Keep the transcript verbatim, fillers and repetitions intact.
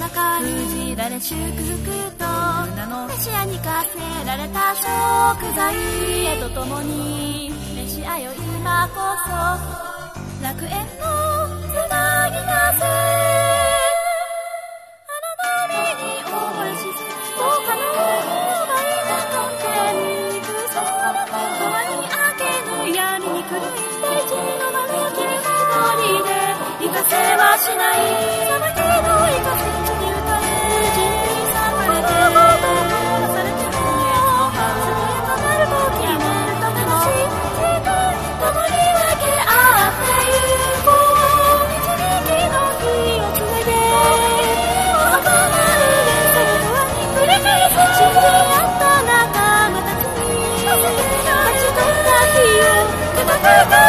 中に封じられ祝福と名のメシアに課せられた食材へとともにメシアよ今こそ楽園のつなぎなせあの波に溺れ沈み他の奪いな観点肉その川に明けぬ闇に狂い大地のままきれいなりで生かせはしない裁きの生かせ地に打たれ人類さまれて殺されても次へとなる時になると楽しい世界共に分け合ってゆこう導きの火をつないで儚る連鎖の不安に繰り返す信じ合った仲間たちに勝ち取った日を高く